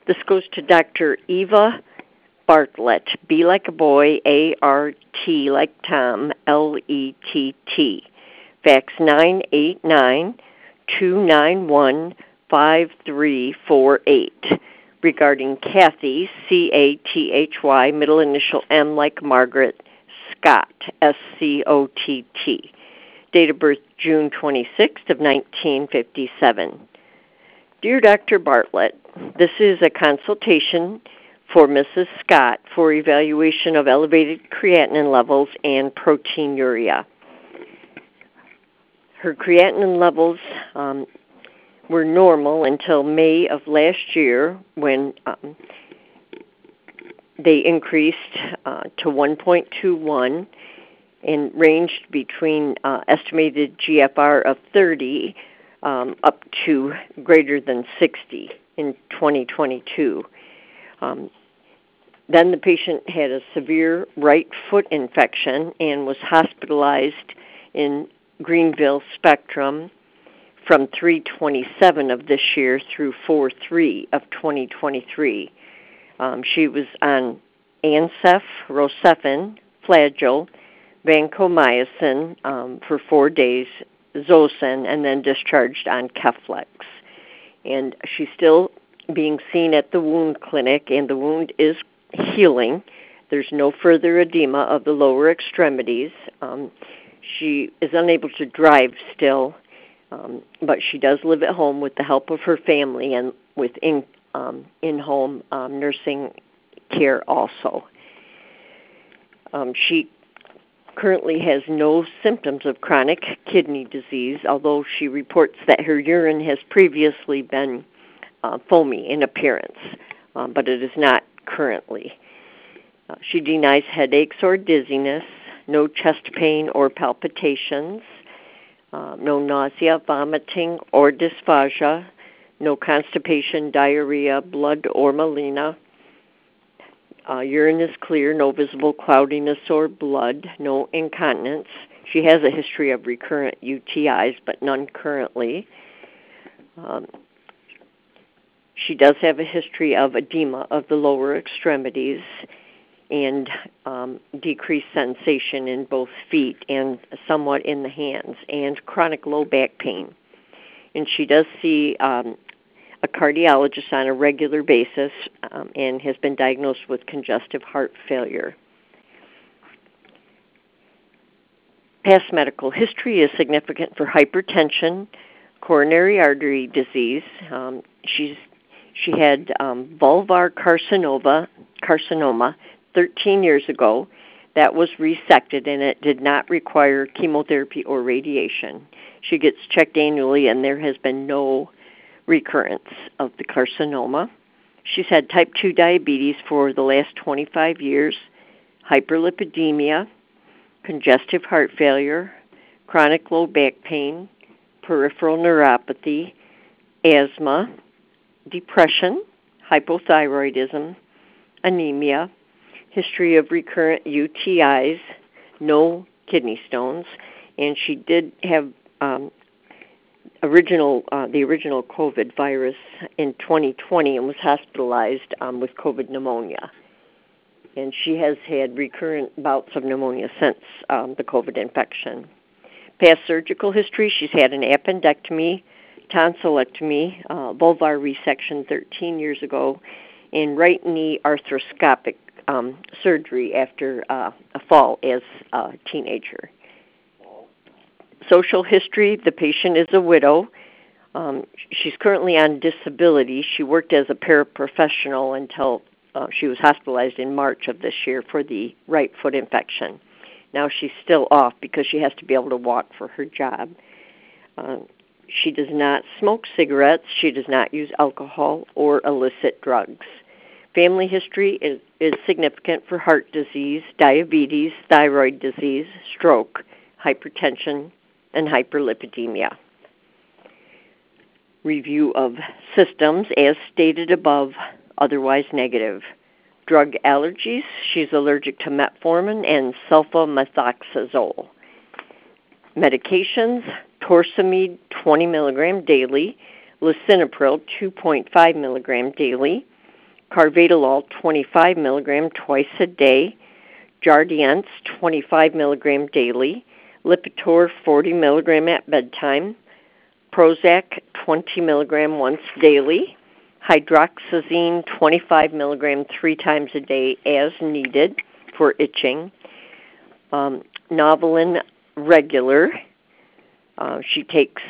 This goes to Dr. Eva Bartlett, B like a boy, A-R-T like Tom, L-E-T-T. Fax 989-291-5348. Regarding Kathy, C-A-T-H-Y, middle initial M like Margaret, Scott, S-C-O-T-T. Date of birth, June 26th of 1957. Dear Dr. Bartlett, this is a consultation for Mrs. Scott for evaluation of elevated creatinine levels and proteinuria. Her creatinine levels were normal until May of last year when they increased to 1.21 and ranged between estimated GFR of 30 up to greater than 60 in 2022. Then the patient had a severe right foot infection and was hospitalized in Greenville Spectrum from 3/27 of this year through 4/3 of 2023. She was on Ancef, Rocephin, Flagyl, vancomycin for 4 days, Zosyn, and then discharged on Keflex. And she's still being seen at the wound clinic, and the wound is healing. There's no further edema of the lower extremities. She is unable to drive still, but she does live at home with the help of her family and with in-home nursing care also. She currently has no symptoms of chronic kidney disease, although she reports that her urine has previously been foamy in appearance, but it is not currently. She denies headaches or dizziness, no chest pain or palpitations, no nausea, vomiting, or dysphagia, no constipation, diarrhea, blood, or melena. Urine is clear, no visible cloudiness or blood, no incontinence. She has a history of recurrent UTIs, but none currently. She does have a history of edema of the lower extremities and decreased sensation in both feet and somewhat in the hands, and chronic low back pain. And she does see a cardiologist on a regular basis and has been diagnosed with congestive heart failure. Past medical history is significant for hypertension, coronary artery disease. She had vulvar carcinoma 13 years ago. That was resected, and it did not require chemotherapy or radiation. She gets checked annually, and there has been no recurrence of the carcinoma. She's had type 2 diabetes for the last 25 years, hyperlipidemia, congestive heart failure, chronic low back pain, peripheral neuropathy, asthma, depression, hypothyroidism, anemia, history of recurrent UTIs, no kidney stones, and she did have the original COVID virus in 2020 and was hospitalized with COVID pneumonia. And she has had recurrent bouts of pneumonia since the COVID infection. Past surgical history, she's had an appendectomy, tonsillectomy, vulvar resection 13 years ago, and right knee arthroscopic surgery after a fall as a teenager. Social history, the patient is a widow. She's currently on disability. She worked as a paraprofessional until she was hospitalized in March of this year for the right foot infection. Now she's still off because she has to be able to walk for her job. She does not smoke cigarettes. She does not use alcohol or illicit drugs. Family history is significant for heart disease, diabetes, thyroid disease, stroke, hypertension, and hyperlipidemia. Review of systems as stated above, otherwise negative. Drug allergies, she's allergic to metformin and sulfamethoxazole. Medications, torsemide 20 milligram daily, lisinopril 2.5 milligram daily, Carvedilol 25 milligram twice a day, Jardiance 25 milligram daily, Lipitor 40 milligram at bedtime, Prozac 20 milligram once daily, hydroxyzine 25 milligram 3 times a day as needed for itching, Novolin regular. She takes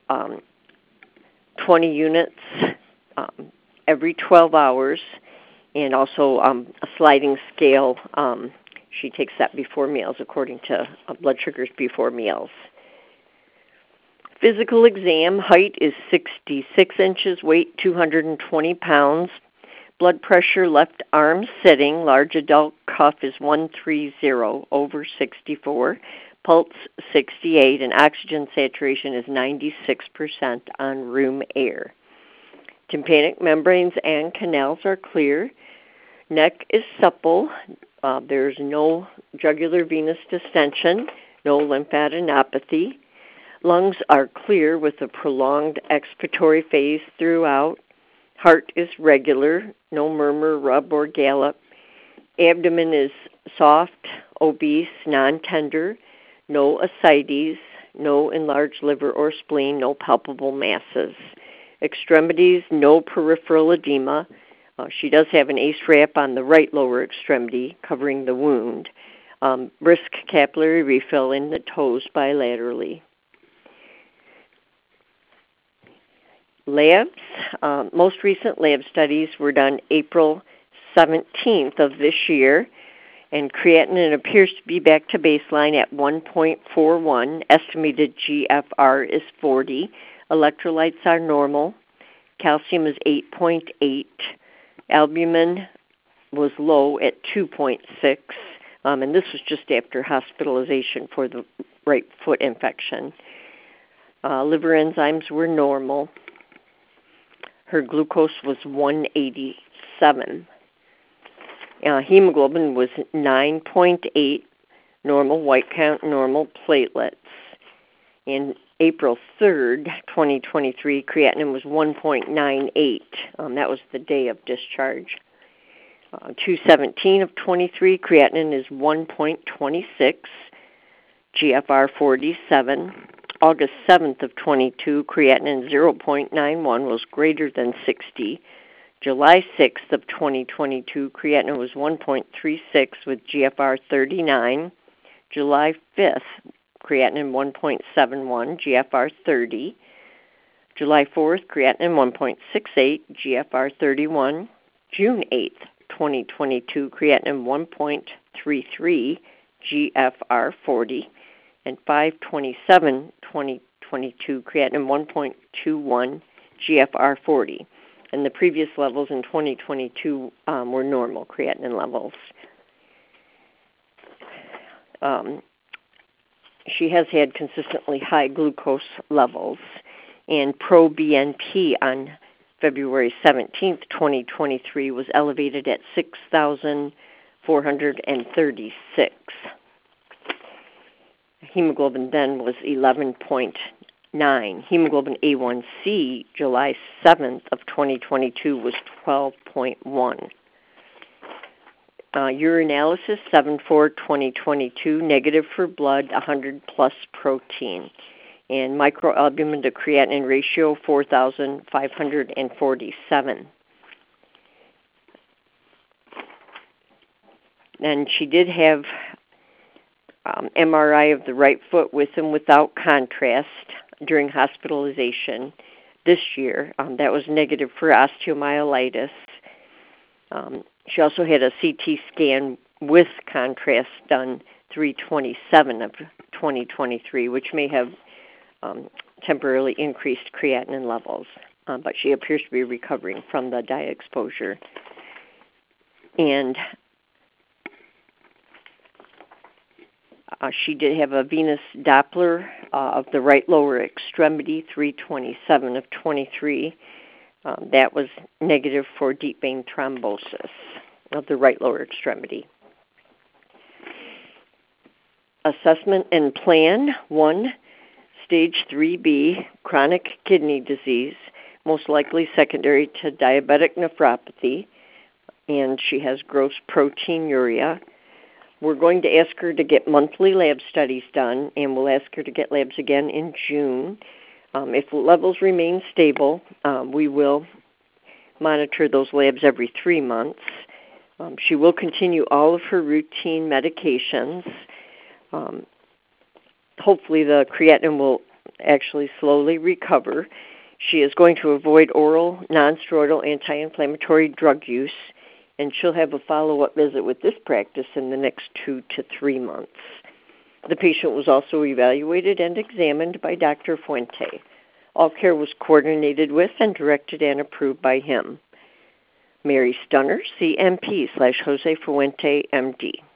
20 units every 12 hours, and also a sliding scale. She takes that before meals, according to blood sugars before meals. Physical exam, height is 66 inches, weight 220 pounds. Blood pressure, left arm sitting, large adult cuff is 130 over 64. Pulse 68, and oxygen saturation is 96% on room air. Tympanic membranes and canals are clear. Neck is supple. There's no jugular venous distension, no lymphadenopathy. Lungs are clear with a prolonged expiratory phase throughout. Heart is regular, no murmur, rub, or gallop. Abdomen is soft, obese, non-tender, no ascites, no enlarged liver or spleen, no palpable masses. Extremities, no peripheral edema. She does have an ACE wrap on the right lower extremity covering the wound. Brisk capillary refill in the toes bilaterally. Labs. Most recent lab studies were done April 17th of this year, and creatinine appears to be back to baseline at 1.41. Estimated GFR is 40. Electrolytes are normal. Calcium is 8.8. Albumin was low at 2.6, and this was just after hospitalization for the right foot infection. Liver enzymes were normal. Her glucose was 187. Hemoglobin was 9.8, normal, white count normal, platelets. In April 3rd, 2023, creatinine was 1.98. That was the day of discharge. 2/17 of 23, creatinine is 1.26, GFR 47. August 7th of 22, creatinine 0.91 was greater than 60. July 6th of 2022, creatinine was 1.36 with GFR 39. July 5th, creatinine 1.71, GFR 30. July 4th, creatinine 1.68, GFR 31. June 8th, 2022, creatinine 1.33, GFR 40. And 5/27/2022, creatinine 1.21, GFR 40. And the previous levels in 2022 were normal creatinine levels. She has had consistently high glucose levels, and pro-BNP on February 17th, 2023 was elevated at 6,436. Hemoglobin then was 11.9. Hemoglobin A1C, July 7th of 2022, was 12.1. Urinalysis, 7/4/2022, negative for blood, 100 plus protein. And microalbumin to creatinine ratio, 4,547. And she did have MRI of the right foot with and without contrast during hospitalization this year. That was negative for osteomyelitis. She also had a CT scan with contrast done 3/27 of 2023, which may have temporarily increased creatinine levels. But she appears to be recovering from the dye exposure. And she did have a venous Doppler of the right lower extremity, 3/27 of 23. That was negative for deep vein thrombosis of the right lower extremity. Assessment and plan. 1, stage 3B, chronic kidney disease, most likely secondary to diabetic nephropathy. and she has gross proteinuria. We're going to ask her to get monthly lab studies done, and we'll ask her to get labs again in June. If levels remain stable, we will monitor those labs every 3 months. She will continue all of her routine medications. Hopefully the creatinine will actually slowly recover. She is going to avoid oral nonsteroidal anti-inflammatory drug use, and she'll have a follow-up visit with this practice in the next 2 to 3 months. The patient was also evaluated and examined by Dr. Fuente. All care was coordinated with and directed and approved by him. Mary Stunner, CMP /Jose Fuente, MD.